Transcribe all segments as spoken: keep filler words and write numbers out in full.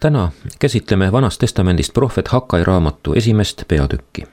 Täna käsitleme Vanast Testamendist prohvet Hakkai raamatu esimest peatükki.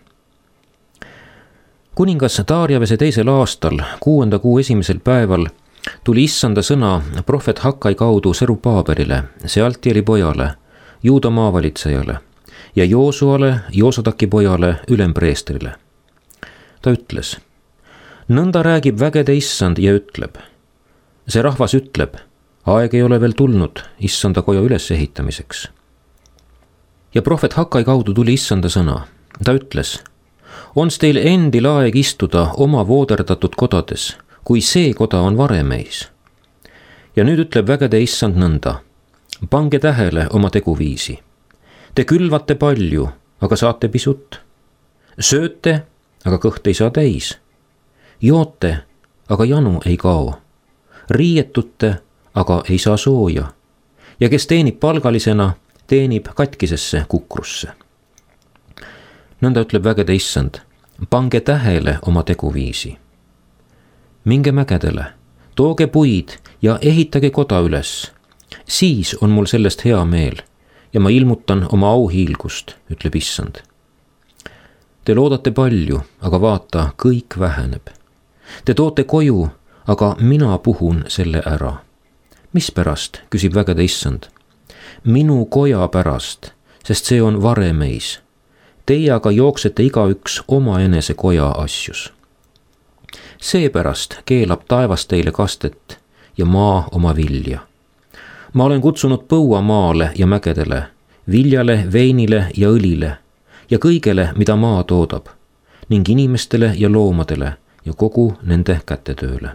Kuningas Daariavese teisel aastal, kuuenda kuu esimesel päeval, tuli issanda sõna prohvet Hakkai kaudu Serubaabelile, Sealtieli pojale, Juuda maavalitsejale ja Joosuale, Joosataki pojale, ülempreestrile. Ta ütles: nõnda räägib vägede issand ja ütleb. See rahvas ütleb: aeg ei ole veel tulnud issanda koja ülesehitamiseks. Ja prohvet Hakkai kaudu tuli issanda sõna. Ta ütles: on teil endil aeg istuda oma vooderdatud kodades, kui see koda on varemeis. Ja nüüd ütleb vägede issand nõnda: pange tähele oma teguviisi. Te külvate palju, aga saate pisut. Sööte, aga kõht ei saa täis. Joote, aga janu ei kao. Riietute, aga ei saa sooja. Ja kes teenib palgalisena, teenib katkisesse kukrusse. Nõnda ütleb vägede issand: pange tähele oma teguviisi. Minge mägedele, tooge puid ja ehitage koda üles. Siis on mul sellest hea meel ja ma ilmutan oma auhiilgust, ütleb issand. Te loodate palju, aga vaata, kõik väheneb. Te toote koju, aga mina puhun selle ära. Mispärast, küsib vägede issand? Minu koja pärast, sest see on varemeis. Teie aga jooksete igaüks oma enese koja asjus. Seepärast keelab taevas teile kastet ja maa oma vilja. Ma olen kutsunud põua maale ja mägedele, viljale, veinile ja õlile ja kõigele, mida maa toodab, ning inimestele ja loomadele ja kogu nende kätetööle.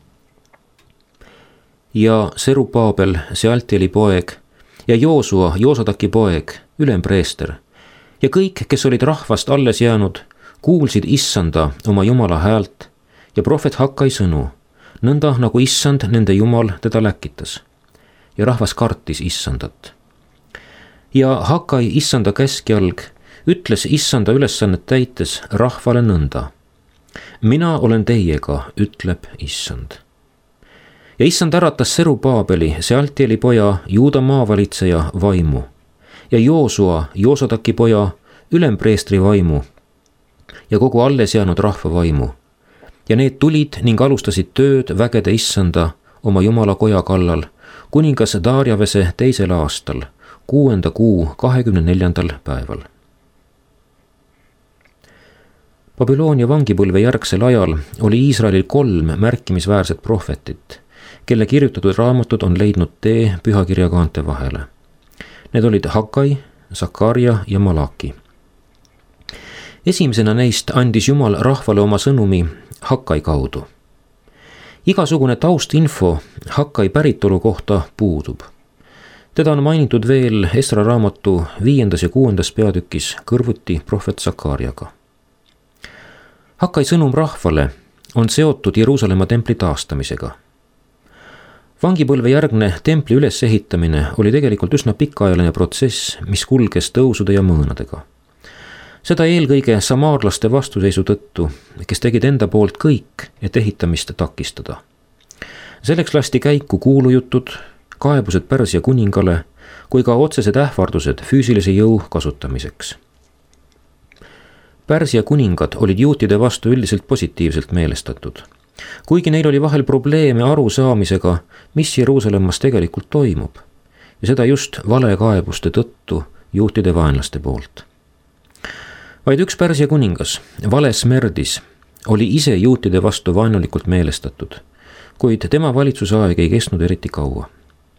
Ja Serubaabel, Sealtieli poeg, ja Joosua, Joosataki poeg, ülempreester, ja kõik, kes olid rahvast alles jäänud, kuulsid issanda oma Jumala häält ja prohvet Hakkai sõnu, nõnda nagu issand nende Jumal teda läkitas. Ja rahvas kartis issandat. Ja Hakkai issanda käskjalg ütles issanda ülesannet täites rahvale nõnda: mina olen teiega, ütleb issand. Ja issand äratas Serubaabeli, Sealtieli poja, Juuda maavalitseja vaimu ja Joosua, Joosataki poja, ülempreestri vaimu ja kogu alles jäänud rahva vaimu. Ja need tulid ning alustasid tööd vägede issanda oma Jumala koja kallal kuningas Daariavese teisel aastal, kuuenda kuu kahekümne neljandal päeval. Babyloonia vangipõlve järgsel ajal oli Iisraelil kolm märkimisväärset prohvetit, kelle kirjutatud raamatud on leidnud tee pühakirjakaante vahele. Need olid Hakkai, Sakarja ja Malaki. Esimesena neist andis Jumal rahvale oma sõnumi Hakkai kaudu. Igasugune taustinfo Hakkai päritolu kohta puudub. Teda on mainitud veel Esra raamatu viiendas ja kuuendas peatükis kõrvuti prohvet Sakarjaga. Hakkai sõnum rahvale on seotud Jeruusalemma templi taastamisega. Vangipõlve järgne templi ülesehitamine oli tegelikult üsna pikaajaline protsess, mis kulges tõusude ja mõõnadega. Seda eelkõige samaarlaste vastuseisu tõttu, kes tegid enda poolt kõik, et ehitamist takistada. Selleks lasti käiku kuulujutud, kaebused Pärsia kuningale, kui ka otsesed ähvardused füüsilise jõu kasutamiseks. Pärsia kuningad olid juutide vastu üldiselt positiivselt meelestatud, kuigi neil oli vahel probleeme aru saamisega, mis Jeruusalemmas tegelikult toimub, ja seda just valekaebuste tõttu juutide vaenlaste poolt. Vaid üks Pärsia kuningas, Valesmerdis, oli ise juutide vastu vaenulikult meelestatud, kuid tema valitsusaeg ei kestnud eriti kaua.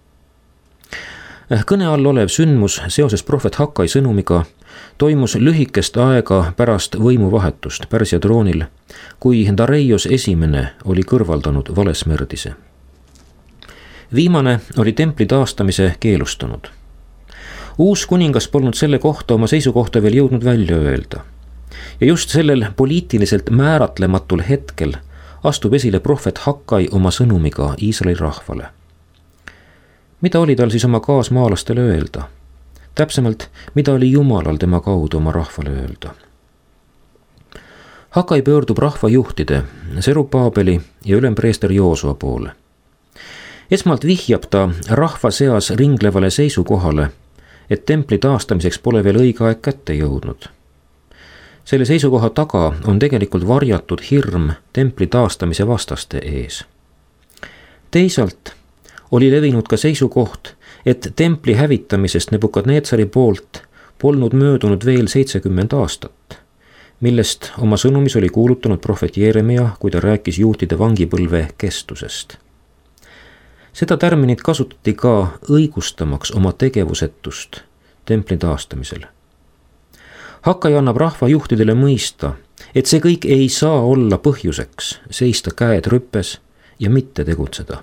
Kõne all olev sündmus seoses prohvet Hakkai sõnumiga toimus lühikest aega pärast võimuvahetust Pärsia troonil, kui Dareios esimene oli kõrvaldanud Valesmerdise. Viimane oli templi taastamise keelustanud. Uus kuningas polnud selle kohta oma seisukohta veel jõudnud välja öelda. Ja just sellel poliitiliselt määratlematul hetkel astub esile prohvet Hakkai oma sõnumiga Iisraeli rahvale. Mida oli tal siis oma kaasmaalastele öelda? Täpsemalt, mida oli Jumalal tema kaudu oma rahvale öelda? Hakkai pöördub rahvajuhtide, Serubaabeli ja ülempreester Joosua poole. Esmalt vihjab ta rahva seas ringlevale seisukohale, et templi taastamiseks pole veel õige aeg kätte jõudnud. selle seisukoha taga on tegelikult varjatud hirm templi taastamise vastaste ees. teisalt oli levinud ka seisukoht, et templi hävitamisest Nebukadnetsari poolt polnud möödunud veel seitsekümmend aastat, millest oma sõnumis oli kuulutanud prohvet Jeeremia, kui ta rääkis juutide vangipõlve kestusest. seda tärminit kasutati ka õigustamaks oma tegevusetust templi taastamisel. Hakkai annab rahvajuhtidele mõista, et see kõik ei saa olla põhjuseks seista käed rüppes ja mitte tegutseda.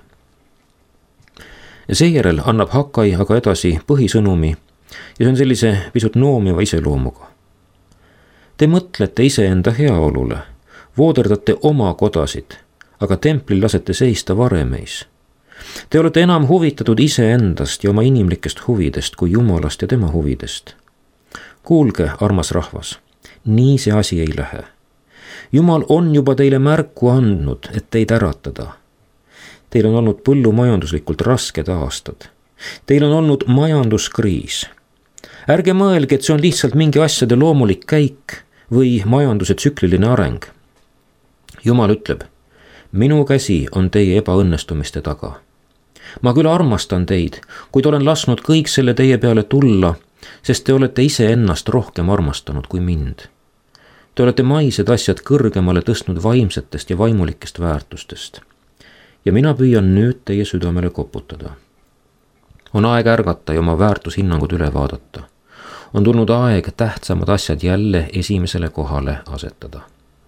Seejärel annab Hakkai aga edasi põhisõnumi ja see on sellise pisut noomiva iseloomuga. Te mõtlete iseenda heaolule, vooderdate oma kodasid, aga templil lasete seista varemeis. Te olete enam huvitatud iseendast ja oma inimlikest huvidest kui Jumalast ja tema huvidest. Kuulge, armas rahvas, nii see asi ei lähe. Jumal on juba teile märku andnud, et teid äratada. Teil on olnud põllumajanduslikult rasked aastad. Teil on olnud majanduskriis. Ärge mõelge, et see on lihtsalt mingi asjade loomulik käik või majanduse tsükliline areng. Jumal ütleb, minu käsi on teie ebaõnnestumiste taga. Ma küll armastan teid, kuid olen lasknud kõik selle teie peale tulla, sest te olete ise ennast rohkem armastanud kui mind. Te olete maised asjad kõrgemale tõstnud vaimsetest ja vaimulikest väärtustest. Ja mina püüan nüüd teie südamele koputada. On aeg ärgata ja oma väärtushinnangud üle vaadata. On tulnud aeg tähtsamad asjad jälle esimesele kohale asetada.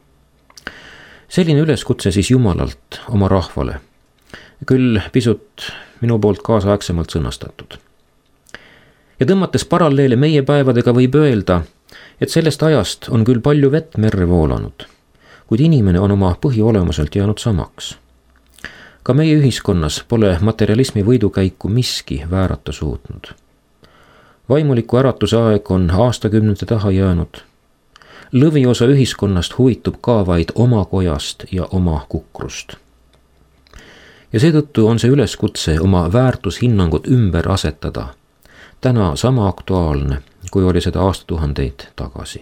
Selline üleskutse siis Jumalalt oma rahvale, küll pisut minu poolt kaasaegsemalt sõnastatud. Ja tõmmates paralleele meie päevadega võib öelda, et sellest ajast on küll palju vett merre voolanud, kuid inimene on oma põhiolemuselt jäänud samaks. Ka meie ühiskonnas pole materialismi võidukäiku miski väärata suutnud. Vaimuliku äratuse aeg on aastakümnete taha jäänud. Lõviosa ühiskonnast huvitub ka vaid oma kojast ja oma kukrust. Ja seetõttu on see üleskutse oma väärtushinnangut ümber asetada täna sama aktuaalne, kui oli seda aastatuhandeid tagasi.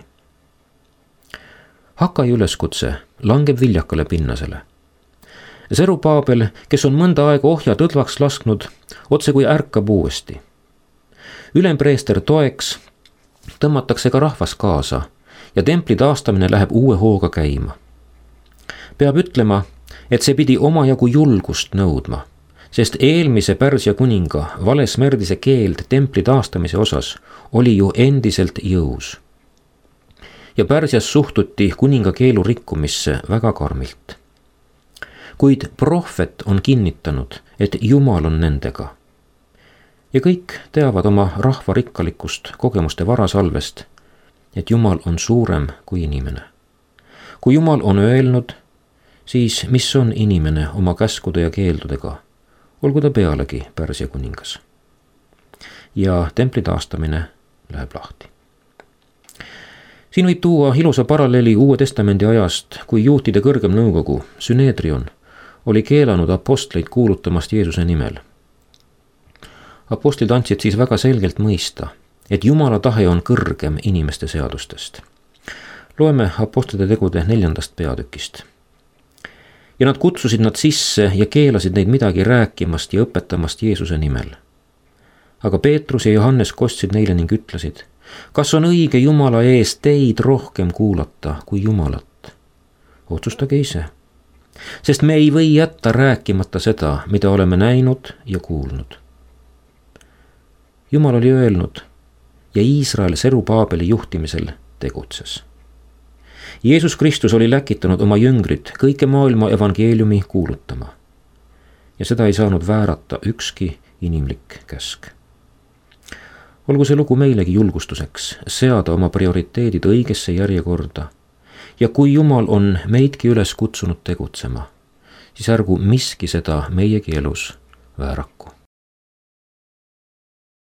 Hakkai üleskutse langeb viljakale pinnasele. Serupaabel, kes on mõnda aega ohjad õdvaks lasknud, otse kui ärkab uuesti. Ülempreester toeks tõmmatakse ka rahvas kaasa ja templi taastamine läheb uue hooga käima. Peab ütlema, et see pidi omajagu julgust nõudma, sest eelmise Pärsia kuninga valesmärdise keeld templi taastamise osas oli ju endiselt jõus. Ja Pärsias suhtuti kuninga keelu rikkumisse väga karmilt. Kuid prohvet on kinnitanud, et Jumal on nendega. Ja kõik teavad oma rahva rikkalikust kogemuste varasalvest, et Jumal on suurem kui inimene. Kui Jumal on öelnud, siis mis on inimene oma käskude ja keeldudega, olgu ta pealegi Pärsia kuningas. Ja templi taastamine läheb lahti. Siin võib tuua ilusa paralleeli Uue Testamendi ajast, kui juutide kõrgem nõukogu, Süneedrion, oli keelanud apostleid kuulutamast Jeesuse nimel. Apostlid andsid siis väga selgelt mõista, et Jumala tahe on kõrgem inimeste seadustest. Loeme apostlite tegude neljandast peatükist. Ja nad kutsusid nad sisse ja keelasid neid midagi rääkimast ja õpetamast Jeesuse nimel. Aga Peetrus ja Johannes kostsid neile ning ütlesid, kas on õige Jumala ees teid rohkem kuulata kui Jumalat? Otsustage ise, sest me ei või jätta rääkimata seda, mida oleme näinud ja kuulnud. Jumal oli öelnud ja Iisrael Serupaabeli juhtimisel tegutses. Jeesus Kristus oli läkitanud oma jüngrid kõike maailma evangeeliumi kuulutama. Ja seda ei saanud väärata ükski inimlik käsk. Olgu see lugu meilegi julgustuseks seada oma prioriteedid õigesse järjekorda. Ja kui Jumal on meidki üles kutsunud tegutsema, siis ärgu miski seda meiegi elus vääraku.